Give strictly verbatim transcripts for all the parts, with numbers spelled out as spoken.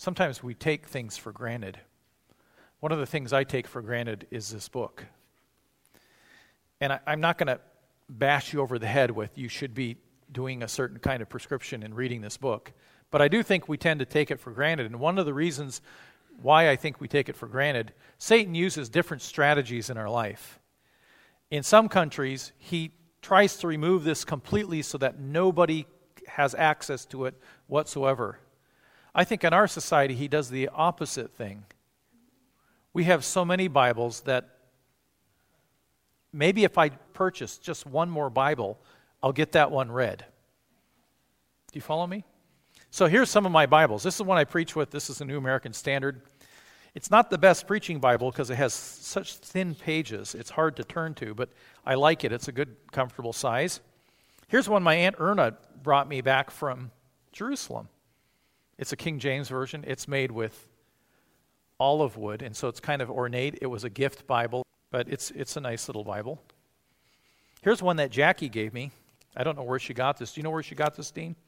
sometimes we take things for granted. One of the things I take for granted is this book. And I, I'm not going to bash you over the head with you should be doing a certain kind of prescription in reading this book. But I do think we tend to take it for granted. And one of the reasons why I think we take it for granted, Satan uses different strategies in our life. In some countries, he tries to remove this completely so that nobody has access to it whatsoever. I think in our society, he does the opposite thing. We have so many Bibles that maybe if I purchase just one more Bible, I'll get that one read. Do you follow me? So here's some of my Bibles. This is one I preach with. This is the New American Standard. It's not the best preaching Bible because it has such thin pages. It's hard to turn to, but I like it. It's a good, comfortable size. Here's one my Aunt Erna brought me back from Jerusalem. It's a King James Version. It's made with olive wood, and so it's kind of ornate. It was a gift Bible, but it's it's a nice little Bible. Here's one that Jackie gave me. I don't know where she got this. Do you know where she got this, Dean?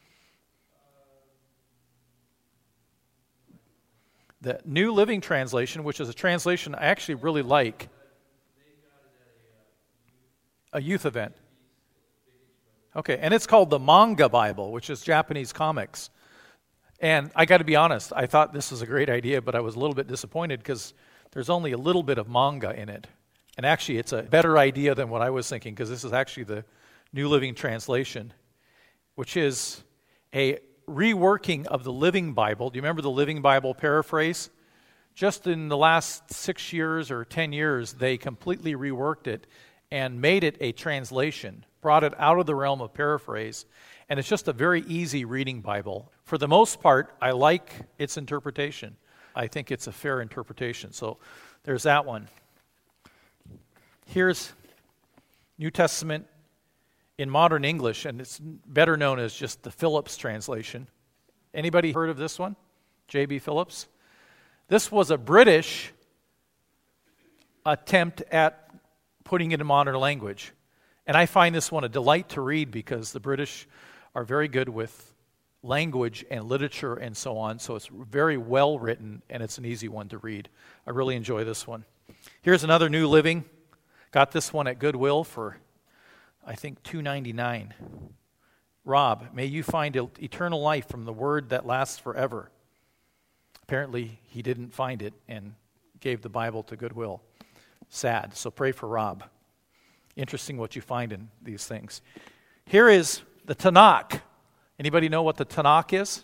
The New Living Translation, which is a translation I actually really like. A youth event. Okay, and it's called the Manga Bible, which is Japanese comics. And I got to be honest, I thought this was a great idea, but I was a little bit disappointed because there's only a little bit of manga in it. And actually, it's a better idea than what I was thinking, because this is actually the New Living Translation, which is a reworking of the Living Bible. Do you remember the Living Bible paraphrase? Just in the last six years or ten years, they completely reworked it and made it a translation, brought it out of the realm of paraphrase, and it's just a very easy reading Bible. For the most part, I like its interpretation. I think it's a fair interpretation. So there's that one. Here's New Testament in modern English, and it's better known as just the Phillips translation. Anybody heard of this one? J B Phillips? This was a British attempt at putting it in modern language. And I find this one a delight to read because the British are very good with language and literature and so on, so it's very well written and it's an easy one to read. I really enjoy this one. Here's another New Living. Got this one at Goodwill for I think two ninety-nine. Rob, may you find eternal life from the word that lasts forever. Apparently, he didn't find it and gave the Bible to Goodwill. Sad. So pray for Rob. Interesting what you find in these things. Here is the Tanakh. Anybody know what the Tanakh is?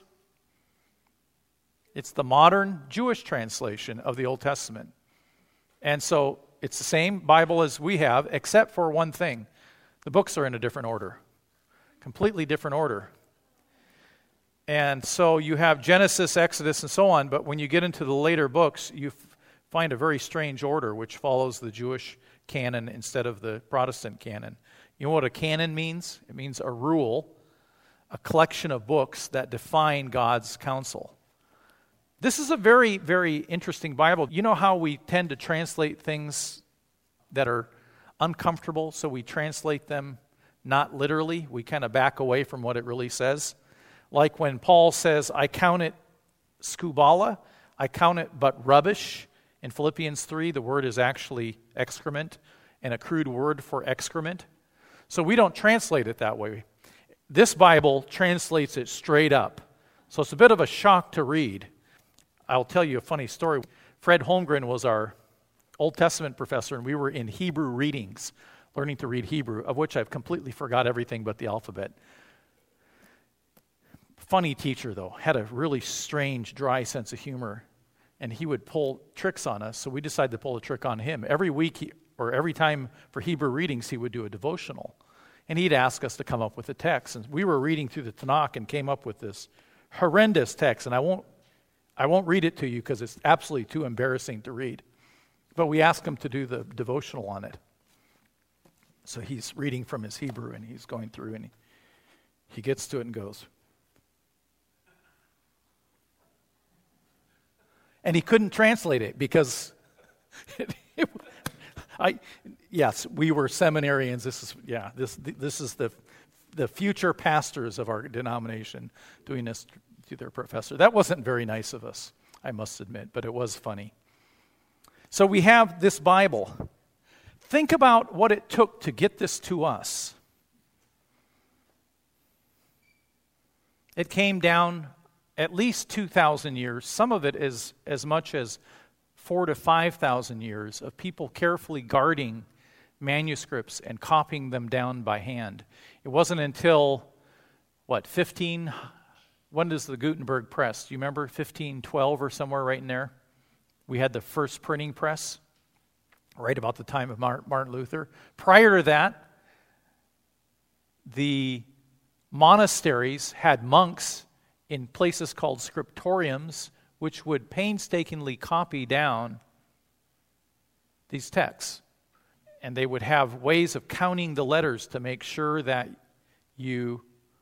It's the modern Jewish translation of the Old Testament. And so it's the same Bible as we have, except for one thing. The books are in a different order, completely different order. And so you have Genesis, Exodus, and so on, but when you get into the later books, you f- find a very strange order which follows the Jewish canon instead of the Protestant canon. You know what a canon means? It means a rule, a collection of books that define God's counsel. This is a very, very interesting Bible. You know how we tend to translate things that are uncomfortable, so we translate them not literally. We kind of back away from what it really says. Like when Paul says, I count it skubala, I count it but rubbish. In Philippians three, the word is actually excrement, and a crude word for excrement. So we don't translate it that way. This Bible translates it straight up. So it's a bit of a shock to read. I'll tell you a funny story. Fred Holmgren was our Old Testament professor, and we were in Hebrew readings, learning to read Hebrew, of which I've completely forgot everything but the alphabet. Funny teacher, though, had a really strange, dry sense of humor, and he would pull tricks on us, so we decided to pull a trick on him. Every week, he, or every time for Hebrew readings, he would do a devotional, and he'd ask us to come up with a text, and we were reading through the Tanakh and came up with this horrendous text, and I won't, I won't read it to you because it's absolutely too embarrassing to read. But we asked him to do the devotional on it. So he's reading from his Hebrew, and he's going through, and he, he gets to it and goes. And he couldn't translate it because, it, it, I yes, we were seminarians. This is yeah, this this is the the future pastors of our denomination doing this to their professor. That wasn't very nice of us. I must admit, but it was funny. So we have this Bible. Think about what it took to get this to us. It came down at least two thousand years. Some of it is as much as four to five thousand years of people carefully guarding manuscripts and copying them down by hand. It wasn't until, what, fifteen, when does the Gutenberg press? Do you remember fifteen twelve or somewhere right in there? We had the first printing press, right about the time of Martin Luther. Prior to that, the monasteries had monks in places called scriptoriums, which would painstakingly copy down these texts. And they would have ways of counting the letters to make sure that you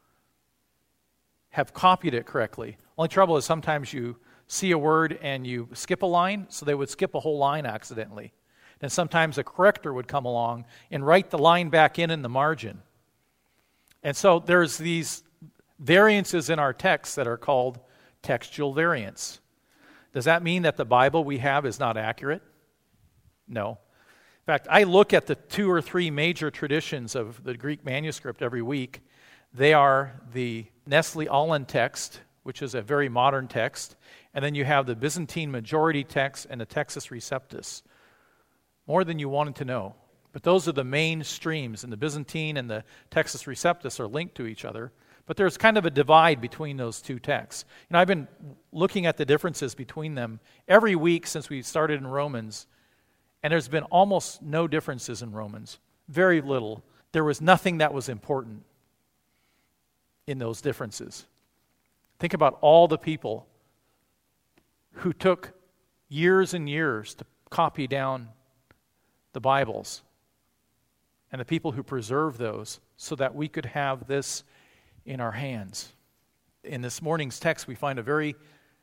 have copied it correctly. Only trouble is sometimes you see a word and you skip a line, so they would skip a whole line accidentally. And sometimes a corrector would come along and write the line back in in the margin. And so there's these variances in our text that are called textual variants. Does that mean that the Bible we have is not accurate? No. In fact, I look at the two or three major traditions of the Greek manuscript every week. They are the Nestle-Aland text, which is a very modern text, and then you have the Byzantine majority text and the Textus Receptus. More than you wanted to know. But those are the main streams, and the Byzantine and the Textus Receptus are linked to each other. But there's kind of a divide between those two texts. And I've been looking at the differences between them every week since we started in Romans, and there's been almost no differences in Romans. Very little. There was nothing that was important in those differences. Think about all the people who took years and years to copy down the Bibles, and the people who preserved those so that we could have this in our hands. In this morning's text, we find a very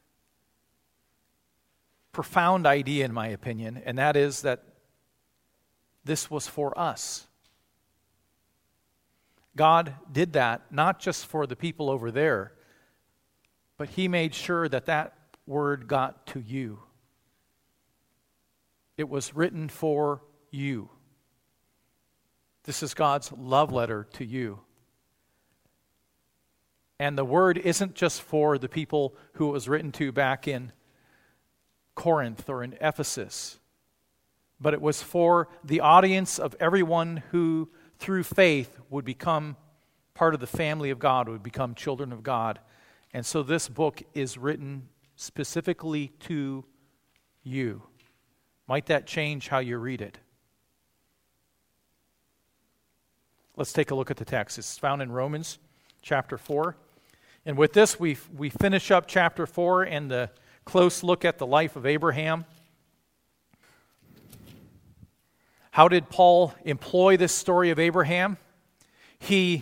profound idea, in my opinion, and that is that this was for us. God did that not just for the people over there, but He made sure that that word got to you. It was written for you. This is God's love letter to you. And the word isn't just for the people who it was written to back in Corinth or in Ephesus, but it was for the audience of everyone who, through faith, would become part of the family of God, would become children of God. And so this book is written specifically to you. Might that change how you read it? Let's take a look at the text. It's found in Romans chapter four. And with this, we we finish up chapter four and the close look at the life of Abraham. How did Paul employ this story of Abraham? He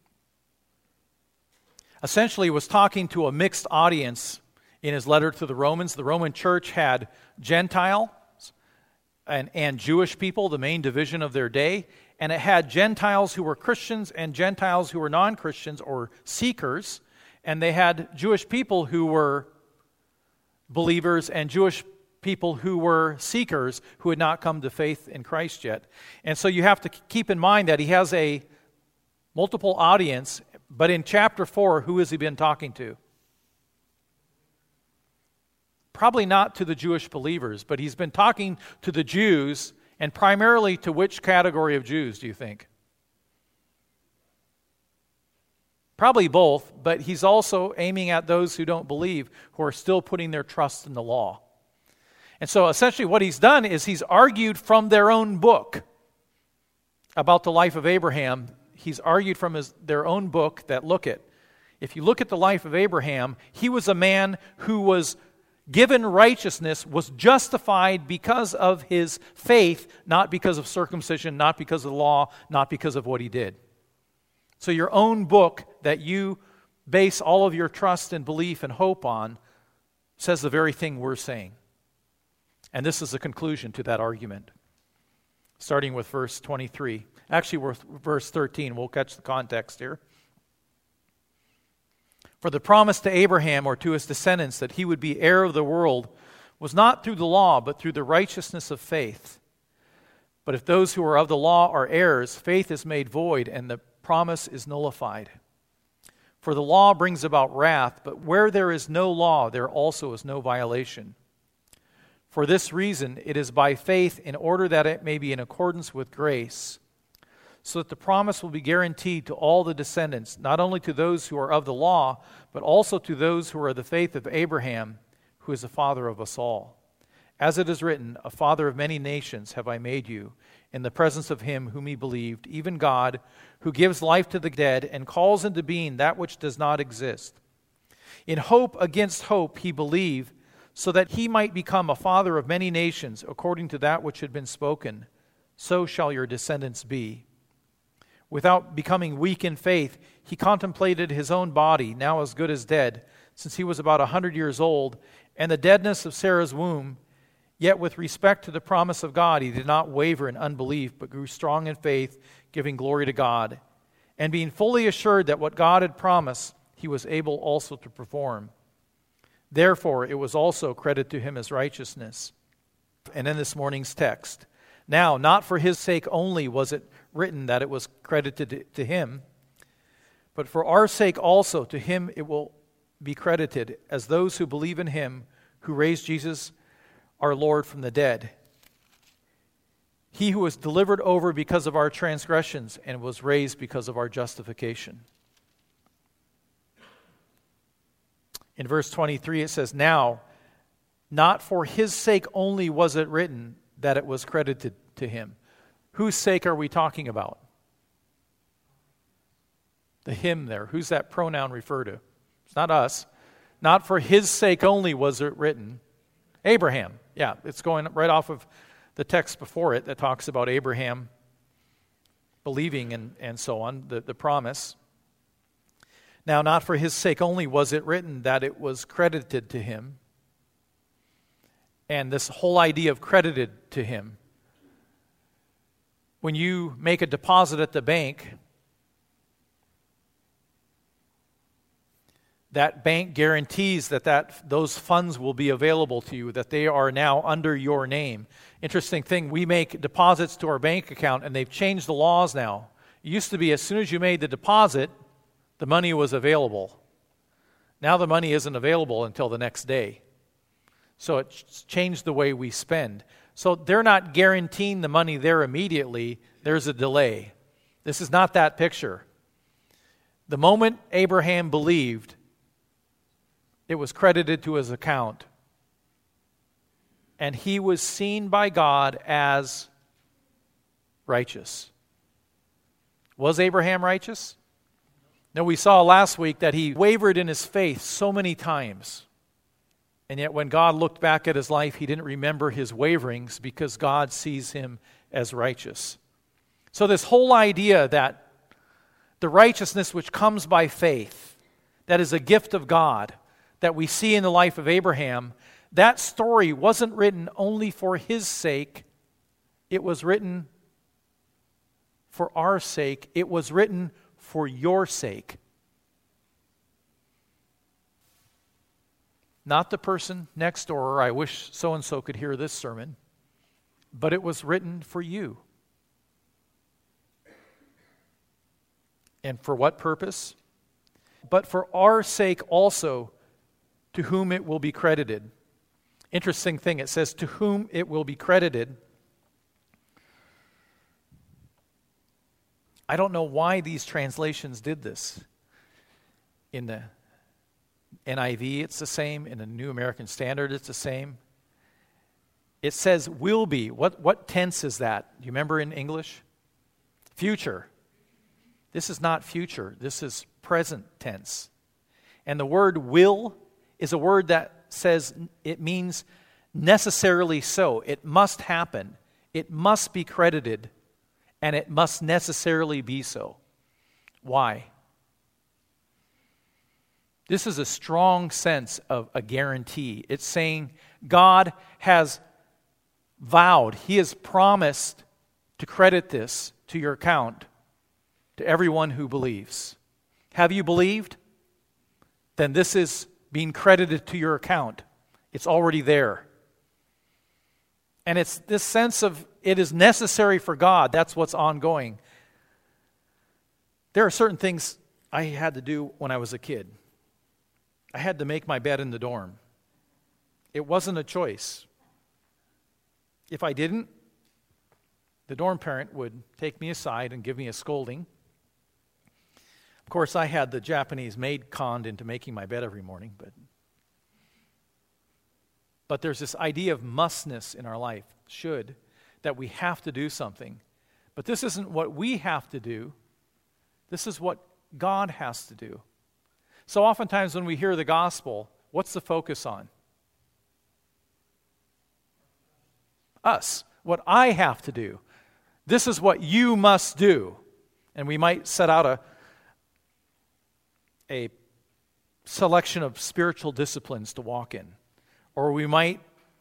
essentially was talking to a mixed audience in his letter to the Romans. The Roman church had Gentiles and, and Jewish people, the main division of their day. And it had Gentiles who were Christians and Gentiles who were non-Christians or seekers. And they had Jewish people who were believers and Jewish people who were seekers who had not come to faith in Christ yet. And so you have to keep in mind that he has a multiple audience, but in chapter four, who has he been talking to? Probably not to the Jewish believers, but he's been talking to the Jews, and primarily to which category of Jews, do you think? Probably both, but he's also aiming at those who don't believe, who are still putting their trust in the law. And so essentially what he's done is he's argued from their own book about the life of Abraham. He's argued from his, their own book that, look at, if you look at the life of Abraham, he was a man who was given righteousness, was justified because of his faith, not because of circumcision, not because of the law, not because of what he did. So your own book that you base all of your trust and belief and hope on says the very thing we're saying. And this is the conclusion to that argument. Starting with verse twenty-three. Actually, with verse thirteen. We'll catch the context here. For the promise to Abraham or to his descendants that he would be heir of the world was not through the law, but through the righteousness of faith. But if those who are of the law are heirs, faith is made void, and the promise is nullified. For the law brings about wrath, but where there is no law, there also is no violation. For this reason, it is by faith, in order that it may be in accordance with grace, so that the promise will be guaranteed to all the descendants, not only to those who are of the law, but also to those who are of the faith of Abraham, who is the father of us all. As it is written, a father of many nations have I made you, in the presence of him whom he believed, even God, who gives life to the dead and calls into being that which does not exist. In hope against hope he believed, so that he might become a father of many nations, according to that which had been spoken, so shall your descendants be. Without becoming weak in faith, he contemplated his own body, now as good as dead, since he was about a hundred years old, and the deadness of Sarah's womb. Yet with respect to the promise of God, he did not waver in unbelief, but grew strong in faith, giving glory to God, and being fully assured that what God had promised, he was able also to perform. Therefore, it was also credited to him as righteousness. And in this morning's text, now, not for his sake only was it written that it was credited to him, but for our sake also, to him it will be credited as those who believe in him who raised Jesus our Lord from the dead. He who was delivered over because of our transgressions and was raised because of our justification. In verse twenty-three it says, now, not for his sake only was it written that it was credited to him. Whose sake are we talking about? The him there. Who's that pronoun refer to? It's not us. Not for his sake only was it written. Abraham. Yeah, it's going right off of the text before it that talks about Abraham believing and, and so on, the, the promise. Now, not for his sake only was it written that it was credited to him. And this whole idea of credited to him. When you make a deposit at the bank, that bank guarantees that, that those funds will be available to you, that they are now under your name. Interesting thing, we make deposits to our bank account, and they've changed the laws now. It used to be as soon as you made the deposit, the money was available. Now the money isn't available until the next day. So it's changed the way we spend. So they're not guaranteeing the money there immediately. There's a delay. This is not that picture. The moment Abraham believed, it was credited to his account. And he was seen by God as righteous. Was Abraham righteous? No, we saw last week that he wavered in his faith so many times. And yet when God looked back at his life, he didn't remember his waverings because God sees him as righteous. So this whole idea that the righteousness which comes by faith, that is a gift of God, that we see in the life of Abraham, that story wasn't written only for his sake. It was written for our sake. It was written for your sake. Not the person next door, I wish so-and-so could hear this sermon, but it was written for you. And for what purpose? But for our sake also, to whom it will be credited. Interesting thing, it says, to whom it will be credited. I don't know why these translations did this. In the N I V, it's the same. In the New American Standard, it's the same. It says will be. What, what tense is that? Do you remember in English? Future. This is not future. This is present tense. And the word will is a word that says it means necessarily so. It must happen. It must be credited. And it must necessarily be so. Why? This is a strong sense of a guarantee. It's saying God has vowed, He has promised to credit this to your account, to everyone who believes. Have you believed? then this is being credited to your account. It's already there. And it's this sense of it is necessary for God. That's what's ongoing. There are certain things I had to do when I was a kid. I had to make my bed in the dorm. It wasn't a choice. If I didn't, the dorm parent would take me aside and give me a scolding. Of course, I had the Japanese maid conned into making my bed every morning, but but there's this idea of mustness in our life, should, that we have to do something. But this isn't what we have to do. This is what God has to do. So oftentimes when we hear the gospel, what's the focus on? Us. What I have to do. This is what you must do. And we might set out a, a selection of spiritual disciplines to walk in. Or we might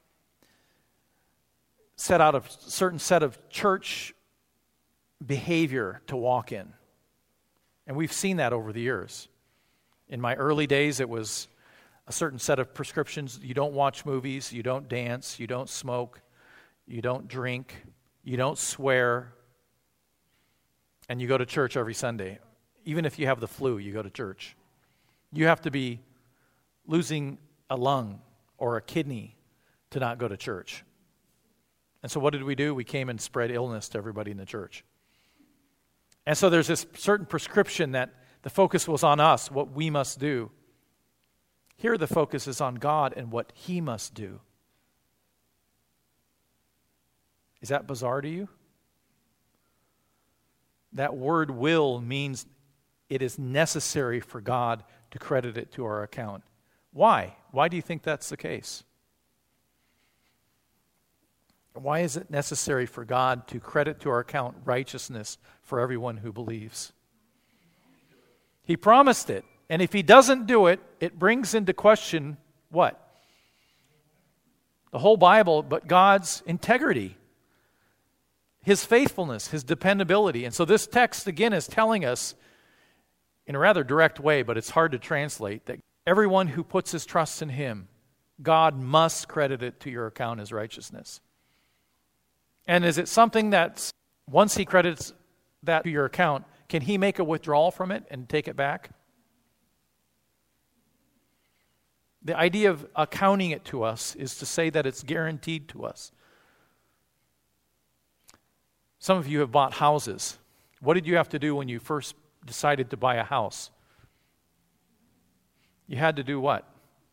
set out a certain set of church behavior to walk in. And we've seen that over the years. In my early days, it was a certain set of prescriptions. You don't watch movies, you don't dance, you don't smoke, you don't drink, you don't swear, and you go to church every Sunday. Even if you have the flu, you go to church. You have to be losing a lung or a kidney to not go to church. And so what did we do? We came and spread illness to everybody in the church. And so there's this certain prescription that the focus was on us, what we must do. Here the focus is on God and what He must do. Is that bizarre to you? That word will means it is necessary for God to credit it to our account. Why? Why do you think that's the case? Why is it necessary for God to credit to our account righteousness for everyone who believes? He promised it. And if He doesn't do it, it brings into question what? The whole Bible, but God's integrity, His faithfulness, His dependability. And so this text, again, is telling us in a rather direct way, but it's hard to translate, that everyone who puts his trust in Him, God must credit it to your account as righteousness. And is it something that once He credits that to your account, can He make a withdrawal from it and take it back? The idea of accounting it to us is to say that it's guaranteed to us. Some of you have bought houses. What did you have to do when you first decided to buy a house? You had to do what?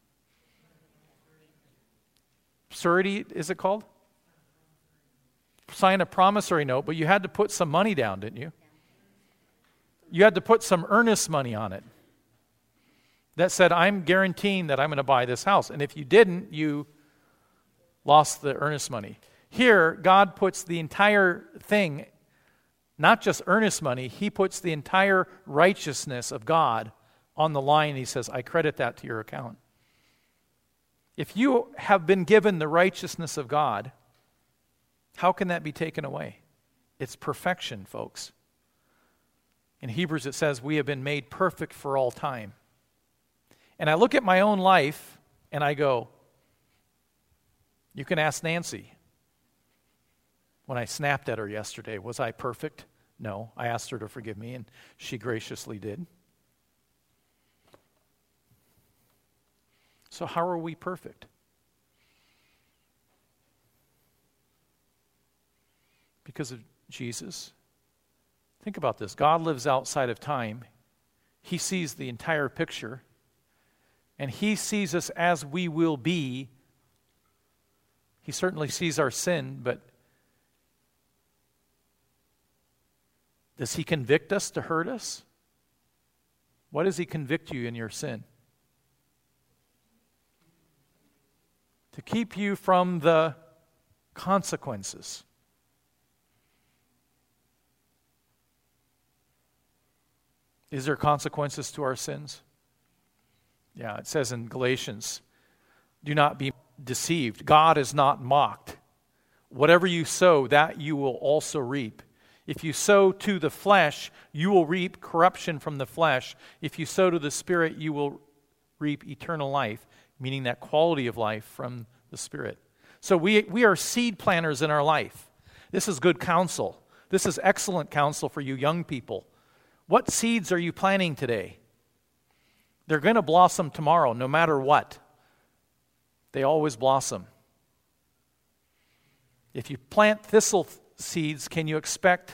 Surety, is it called? Sign a promissory note, but you had to put some money down, didn't you? You had to put some earnest money on it that said, I'm guaranteeing that I'm going to buy this house. And if you didn't, you lost the earnest money. Here, God puts the entire thing, not just earnest money, He puts the entire righteousness of God on the line. He says, I credit that to your account. If you have been given the righteousness of God, how can that be taken away? It's perfection, folks. In Hebrews it says, we have been made perfect for all time. And I look at my own life and I go, you can ask Nancy. When I snapped at her yesterday, was I perfect? No. I asked her to forgive me and she graciously did. So how are we perfect? Because of Jesus. Think about this. God lives outside of time. He sees the entire picture. And He sees us as we will be. He certainly sees our sin, but does He convict us to hurt us? Why does He convict you in your sin? To keep you from the consequences. Is there consequences to our sins? Yeah, it says in Galatians, do not be deceived. God is not mocked. Whatever you sow, that you will also reap. If you sow to the flesh, you will reap corruption from the flesh. If you sow to the Spirit, you will reap eternal life, meaning that quality of life from the Spirit. So we, we are seed planters in our life. This is good counsel. This is excellent counsel for you young people. What seeds are you planting today? They're going to blossom tomorrow, no matter what. They always blossom. If you plant thistle seeds, can you expect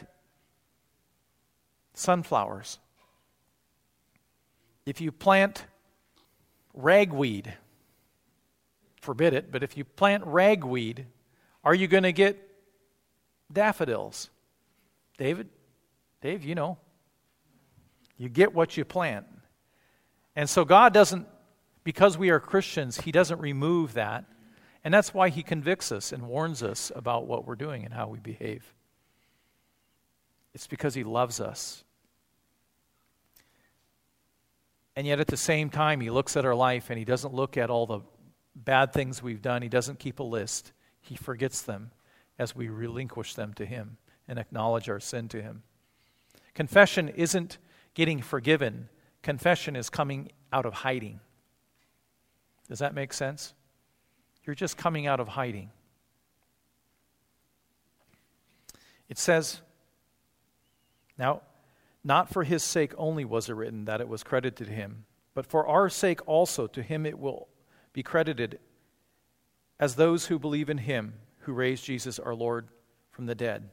sunflowers? If you plant ragweed, forbid it, but if you plant ragweed, are you going to get daffodils? David? Dave, you know. You get what you plant. And so God doesn't, because we are Christians, He doesn't remove that. And that's why He convicts us and warns us about what we're doing and how we behave. It's because He loves us. And yet at the same time, He looks at our life and He doesn't look at all the bad things we've done. He doesn't keep a list. He forgets them as we relinquish them to Him and acknowledge our sin to Him. Confession isn't getting forgiven. Confession is coming out of hiding. Does that make sense? You're just coming out of hiding. It says, now, not for His sake only was it written that it was credited to Him, but for our sake also to Him it will be credited as those who believe in Him who raised Jesus our Lord from the dead.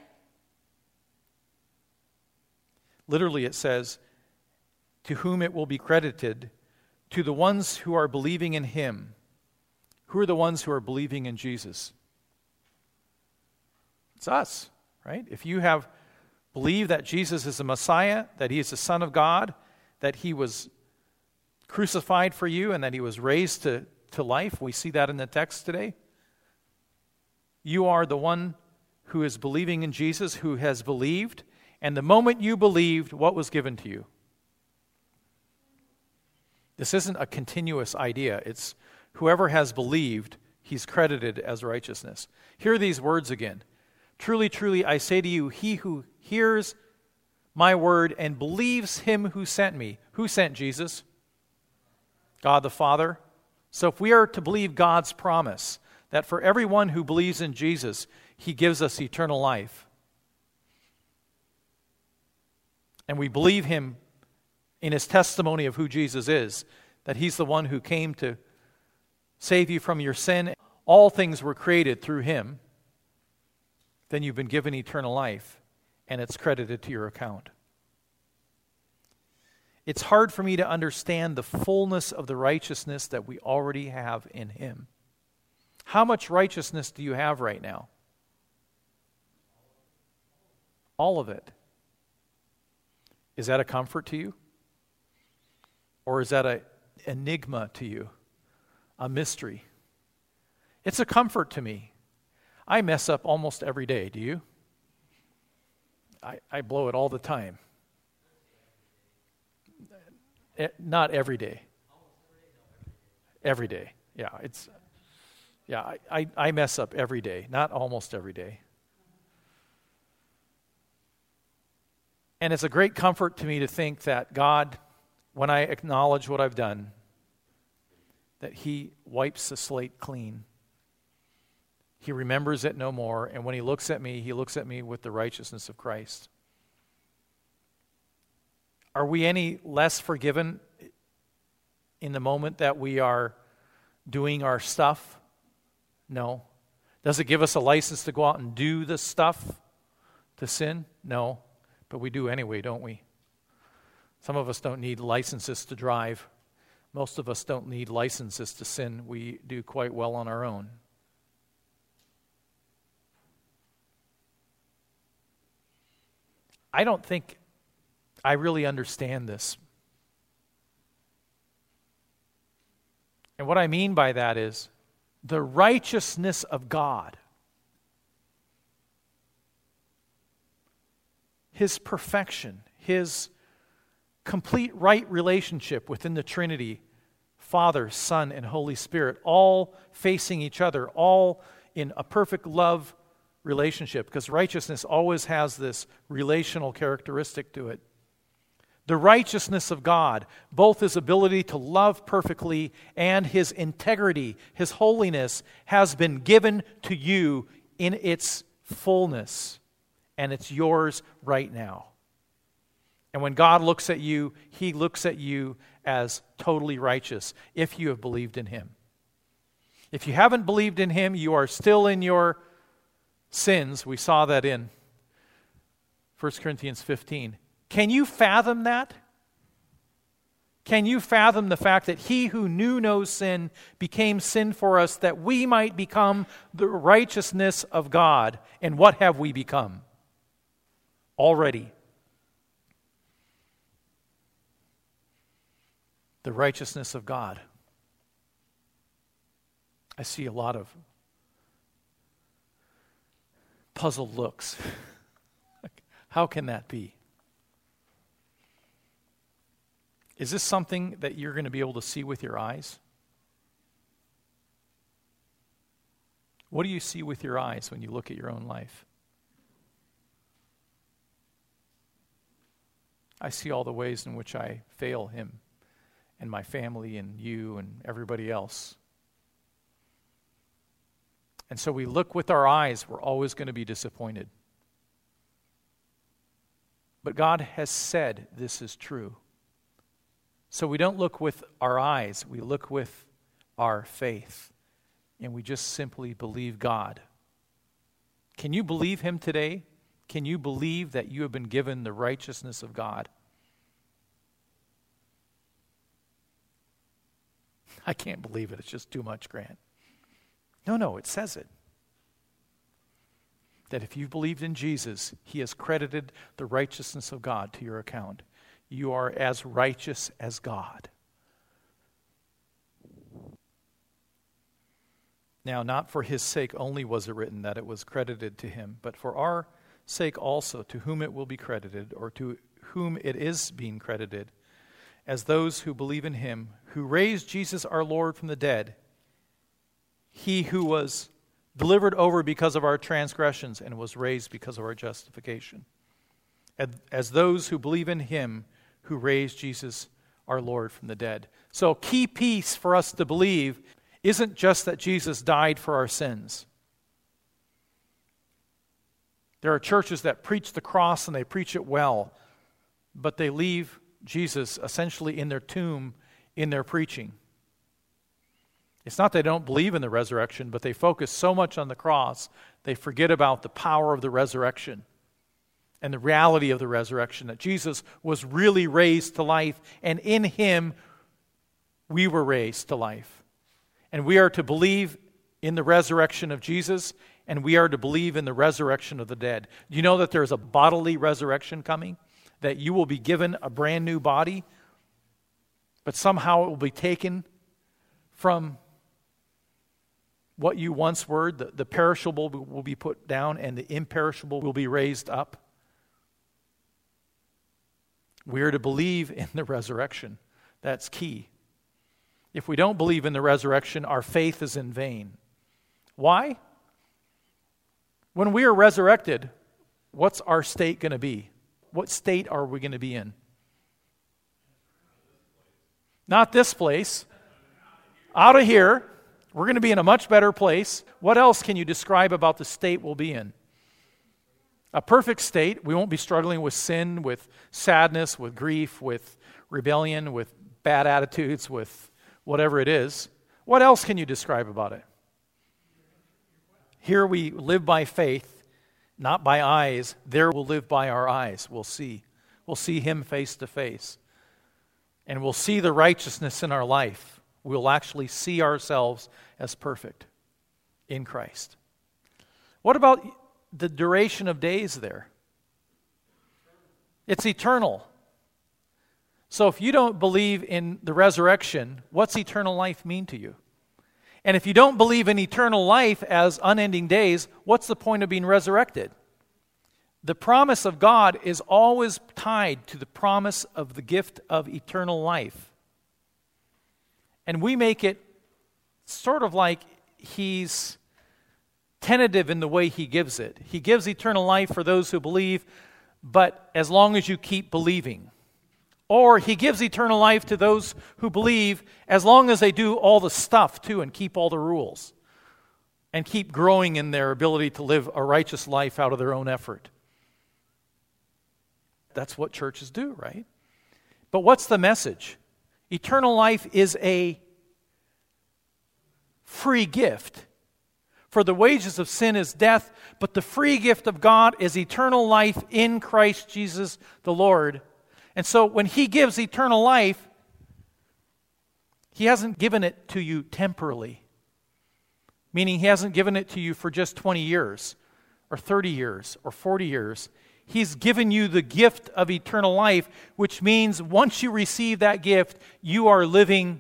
Literally it says, to whom it will be credited, to the ones who are believing in Him. Who are the ones who are believing in Jesus? It's us, right? If you have believed that Jesus is the Messiah, that He is the Son of God, that He was crucified for you, and that He was raised to, to life, we see that in the text today. You are the one who is believing in Jesus, who has believed, and the moment you believed, what was given to you? This isn't a continuous idea. It's whoever has believed, he's credited as righteousness. Hear these words again. Truly, truly, I say to you, he who hears my word and believes Him who sent me. Who sent Jesus? God the Father. So if we are to believe God's promise, that for everyone who believes in Jesus, He gives us eternal life, and we believe Him in His testimony of who Jesus is, that He's the one who came to save you from your sin, all things were created through Him, then you've been given eternal life, and it's credited to your account. It's hard for me to understand the fullness of the righteousness that we already have in Him. How much righteousness do you have right now? All of it. Is that a comfort to you? Or is that an enigma to you? A mystery? It's a comfort to me. I mess up almost every day. Do you? I, I blow it all the time. It, not every day. Every day. Yeah, it's yeah, I, I, I mess up every day, not almost every day. And it's a great comfort to me to think that God, when I acknowledge what I've done, that He wipes the slate clean. He remembers it no more, and when He looks at me, He looks at me with the righteousness of Christ. Are we any less forgiven in the moment that we are doing our stuff? No. Does it give us a license to go out and do the stuff to sin? No. But we do anyway, don't we? Some of us don't need licenses to drive. Most of us don't need licenses to sin. We do quite well on our own. I don't think I really understand this. And what I mean by that is the righteousness of God, His perfection, His complete right relationship within the Trinity, Father, Son, and Holy Spirit, all facing each other, all in a perfect love relationship, because righteousness always has this relational characteristic to it. The righteousness of God, both his ability to love perfectly and his integrity, his holiness, has been given to you in its fullness, and it's yours right now. And when God looks at you, he looks at you as totally righteous if you have believed in him. If you haven't believed in him, you are still in your sins. We saw that in First Corinthians fifteen. Can you fathom that? Can you fathom the fact that he who knew no sin became sin for us that we might become the righteousness of God? And what have we become? Already. The righteousness of God. I see a lot of puzzled looks. How can that be? Is this something that you're going to be able to see with your eyes? What do you see with your eyes when you look at your own life? I see all the ways in which I fail him and my family and you and everybody else. And so we look with our eyes, we're always going to be disappointed. But God has said this is true. So we don't look with our eyes, we look with our faith. And we just simply believe God. Can you believe him today? Can you believe that you have been given the righteousness of God? I can't believe it. It's just too much, Grant. No, no, it says it. That if you've believed in Jesus, he has credited the righteousness of God to your account. You are as righteous as God. Now, not for his sake only was it written that it was credited to him, but for our sake also, to whom it will be credited, or to whom it is being credited, as those who believe in him, who raised Jesus our Lord from the dead, he who was delivered over because of our transgressions and was raised because of our justification. As those who believe in him who raised Jesus our Lord from the dead. So key piece for us to believe isn't just that Jesus died for our sins. There are churches that preach the cross and they preach it well, but they leave Jesus essentially in their tomb in their preaching. It's not they don't believe in the resurrection, but they focus so much on the cross, they forget about the power of the resurrection and the reality of the resurrection, that Jesus was really raised to life, and in him we were raised to life. And we are to believe in the resurrection of Jesus, and we are to believe in the resurrection of the dead. Do you know that there's a bodily resurrection coming? That you will be given a brand new body, but somehow it will be taken from what you once were. The, the perishable will be put down, and the imperishable will be raised up. We are to believe in the resurrection. That's key. If we don't believe in the resurrection, our faith is in vain. Why? When we are resurrected, what's our state going to be? What state are we going to be in? Not this place. Out of here. We're going to be in a much better place. What else can you describe about the state we'll be in? A perfect state. We won't be struggling with sin, with sadness, with grief, with rebellion, with bad attitudes, with whatever it is. What else can you describe about it? Here we live by faith, not by eyes. There we'll live by our eyes. We'll see. We'll see him face to face. And we'll see the righteousness in our life. We'll actually see ourselves as perfect in Christ. What about the duration of days there? It's eternal. So if you don't believe in the resurrection, what's eternal life mean to you? And if you don't believe in eternal life as unending days, what's the point of being resurrected? The promise of God is always tied to the promise of the gift of eternal life. And we make it sort of like he's tentative in the way he gives it. He gives eternal life for those who believe, but as long as you keep believing. Or he gives eternal life to those who believe as long as they do all the stuff too and keep all the rules and keep growing in their ability to live a righteous life out of their own effort. That's what churches do, right? But what's the message? Eternal life is a free gift. For the wages of sin is death, but the free gift of God is eternal life in Christ Jesus the Lord. And so when he gives eternal life, he hasn't given it to you temporally. Meaning he hasn't given it to you for just twenty years or thirty years or forty years. He's given you the gift of eternal life, which means once you receive that gift, you are living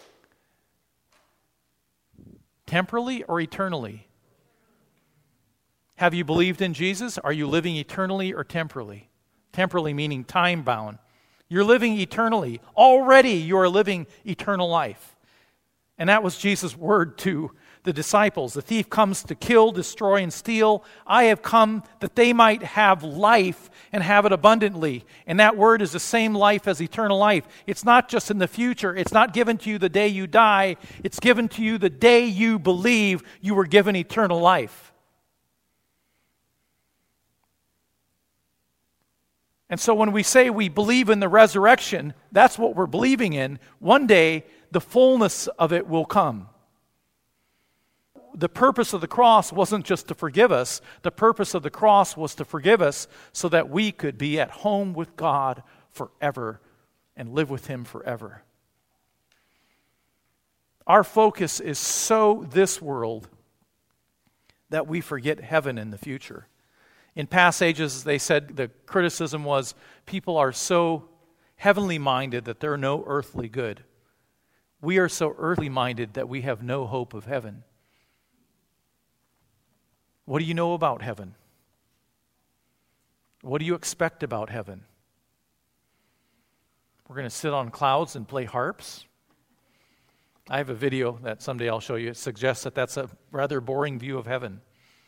temporally or eternally. Have you believed in Jesus? Are you living eternally or temporally? Temporally meaning time-bound. You're living eternally. Already you are living eternal life. And that was Jesus' word to the disciples. The thief comes to kill, destroy, and steal. I have come that they might have life and have it abundantly. And that word is the same life as eternal life. It's not just in the future. It's not given to you the day you die. It's given to you the day you believe you were given eternal life. And so when we say we believe in the resurrection, that's what we're believing in. One day, the fullness of it will come. The purpose of the cross wasn't just to forgive us. The purpose of the cross was to forgive us so that we could be at home with God forever and live with Him forever. Our focus is so this world that we forget heaven in the future. In past ages, they said the criticism was people are so heavenly minded that they're no earthly good. We are so earthly minded that we have no hope of heaven. What do you know about heaven? What do you expect about heaven? We're going to sit on clouds and play harps? I have a video that someday I'll show you. It suggests that that's a rather boring view of heaven.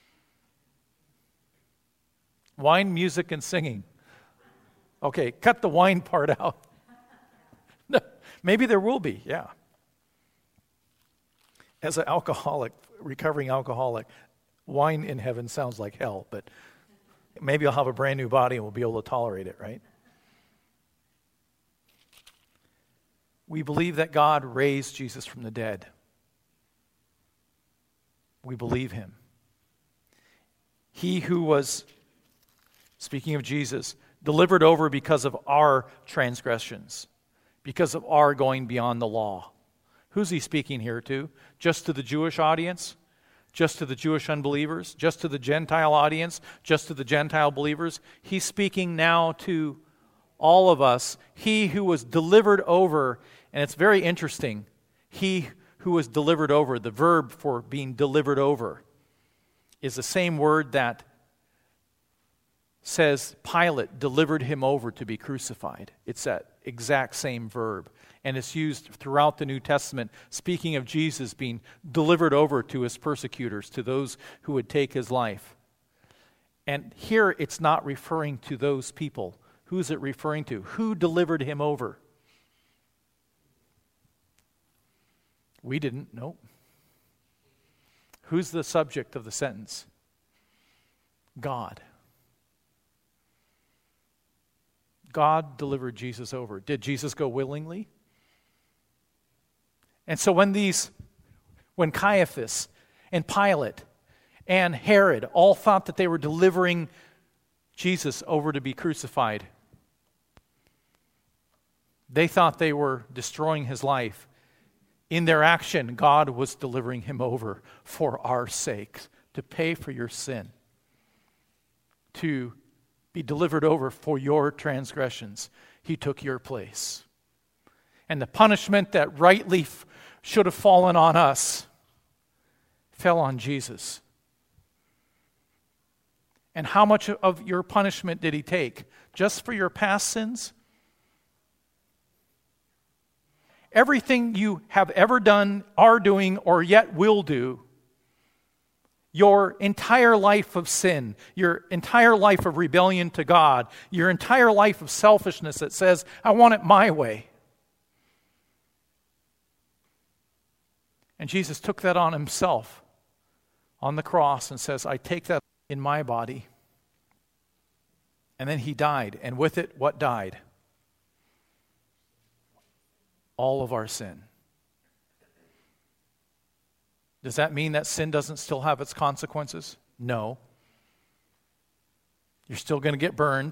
Wine, music, and singing. Okay, cut the wine part out. Maybe there will be, yeah. As an alcoholic, recovering alcoholic, wine in heaven sounds like hell, but maybe I'll have a brand new body and we'll be able to tolerate it, right? We believe that God raised Jesus from the dead. We believe Him. He who was, speaking of Jesus, delivered over because of our transgressions, because of our going beyond the law. Who's He speaking here to? Just to the Jewish audience? Just to the Jewish unbelievers? Just to the Gentile audience? Just to the Gentile believers? He's speaking now to all of us. He who was delivered over, and it's very interesting, he who was delivered over, the verb for being delivered over, is the same word that says Pilate delivered him over to be crucified. It's that exact same verb. And it's used throughout the New Testament, speaking of Jesus being delivered over to his persecutors, to those who would take his life. And here it's not referring to those people. Who's it referring to? Who delivered him over? We didn't, no. Who's the subject of the sentence? God. God delivered Jesus over. Did Jesus go willingly? And so when these, when Caiaphas and Pilate and Herod all thought that they were delivering Jesus over to be crucified, they thought they were destroying his life. In their action, God was delivering him over for our sake, to pay for your sin, to be delivered over for your transgressions. He took your place. And the punishment that rightly f- should have fallen on us fell on Jesus. And how much of your punishment did he take? Just for your past sins? Everything you have ever done, are doing, or yet will do your entire life of sin, your entire life of rebellion to God, your entire life of selfishness that says, I want it my way. And Jesus took that on himself on the cross and says, I take that in my body. And then he died. And with it, what died? All of our sin. Does that mean that sin doesn't still have its consequences? No. You're still going to get burned.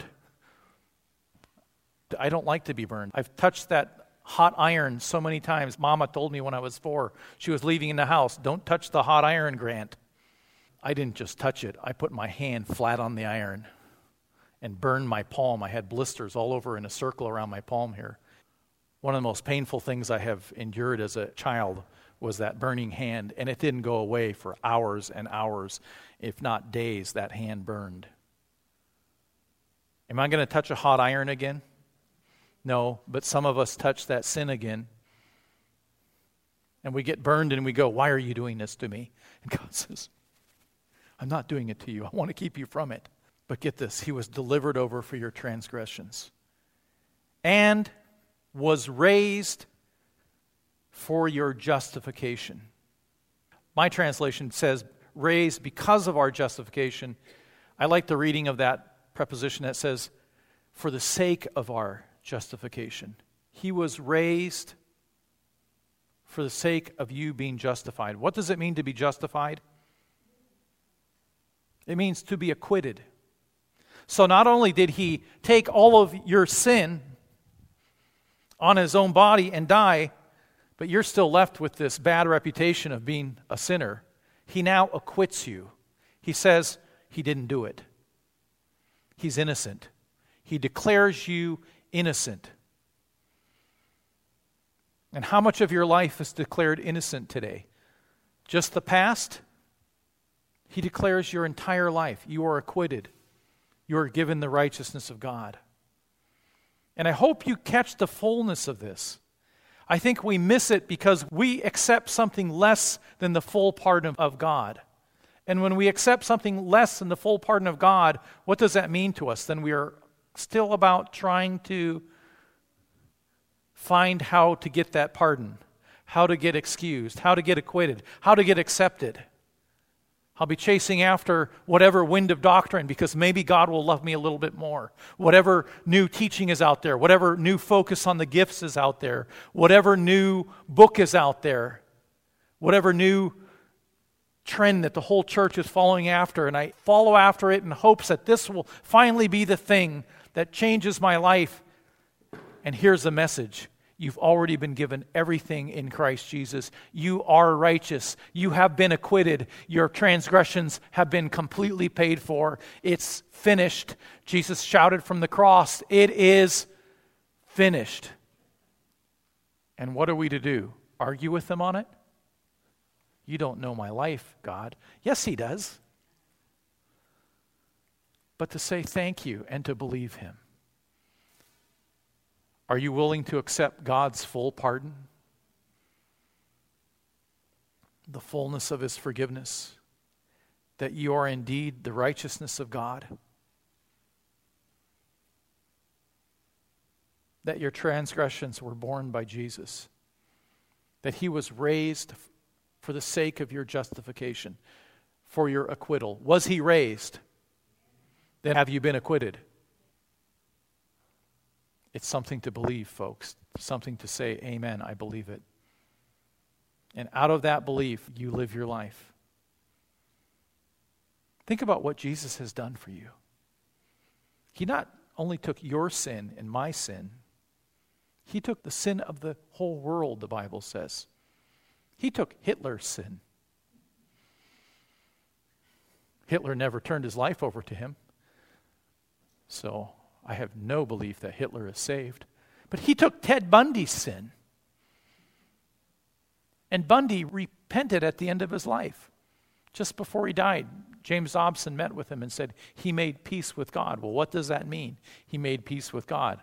I don't like to be burned. I've touched that hot iron so many times. Mama told me when I was four, she was leaving in the house, don't touch the hot iron, Grant. I didn't just touch it. I put my hand flat on the iron and burned my palm. I had blisters all over in a circle around my palm here. One of the most painful things I have endured as a child was that burning hand, and it didn't go away for hours and hours, if not days. That hand burned. Am I going to touch a hot iron again? No, but some of us touch that sin again, and we get burned and we go, why are you doing this to me? And God says, I'm not doing it to you. I want to keep you from it. But get this, he was delivered over for your transgressions and was raised for your justification. My translation says, raised because of our justification. I like the reading of that preposition that says, for the sake of our justification. He was raised for the sake of you being justified. What does it mean to be justified? It means to be acquitted. So not only did he take all of your sin on his own body and die, but you're still left with this bad reputation of being a sinner. He now acquits you. He says he didn't do it. He's innocent. He declares you innocent. And how much of your life is declared innocent today? Just the past? He declares your entire life. You are acquitted. You are given the righteousness of God. And I hope you catch the fullness of this. I think we miss it because we accept something less than the full pardon of God. And when we accept something less than the full pardon of God, what does that mean to us? Then we are still about trying to find how to get that pardon, how to get excused, how to get acquitted, how to get accepted. I'll be chasing after whatever wind of doctrine because maybe God will love me a little bit more. Whatever new teaching is out there, whatever new focus on the gifts is out there, whatever new book is out there, whatever new trend that the whole church is following after, and I follow after it in hopes that this will finally be the thing that changes my life. And here's the message. You've already been given everything in Christ Jesus. You are righteous. You have been acquitted. Your transgressions have been completely paid for. It's finished. Jesus shouted from the cross, it is finished. And what are we to do? Argue with him on it? You don't know my life, God. Yes, he does. But to say thank you and to believe him. Are you willing to accept God's full pardon? The fullness of his forgiveness? That you are indeed the righteousness of God? That your transgressions were borne by Jesus? That he was raised for the sake of your justification, for your acquittal? Was he raised? Then have you been acquitted? It's something to believe, folks. Something to say, amen, I believe it. And out of that belief, you live your life. Think about what Jesus has done for you. He not only took your sin and my sin, he took the sin of the whole world, the Bible says. He took Hitler's sin. Hitler never turned his life over to him. So I have no belief that Hitler is saved. But he took Ted Bundy's sin. And Bundy repented at the end of his life. Just before he died, James Dobson met with him and said, he made peace with God. Well, what does that mean? He made peace with God.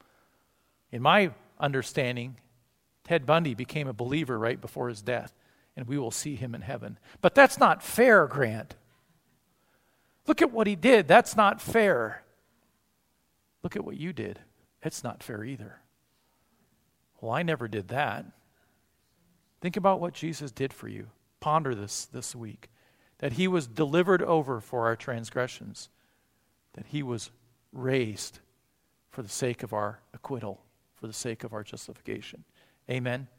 In my understanding, Ted Bundy became a believer right before his death. and we will see him in heaven. But that's not fair, Grant. Look at what he did. That's not fair. Look at what you did. It's not fair either. Well, I never did that. Think about what Jesus did for you. Ponder this this week. That he was delivered over for our transgressions. That he was raised for the sake of our acquittal, for the sake of our justification. Amen.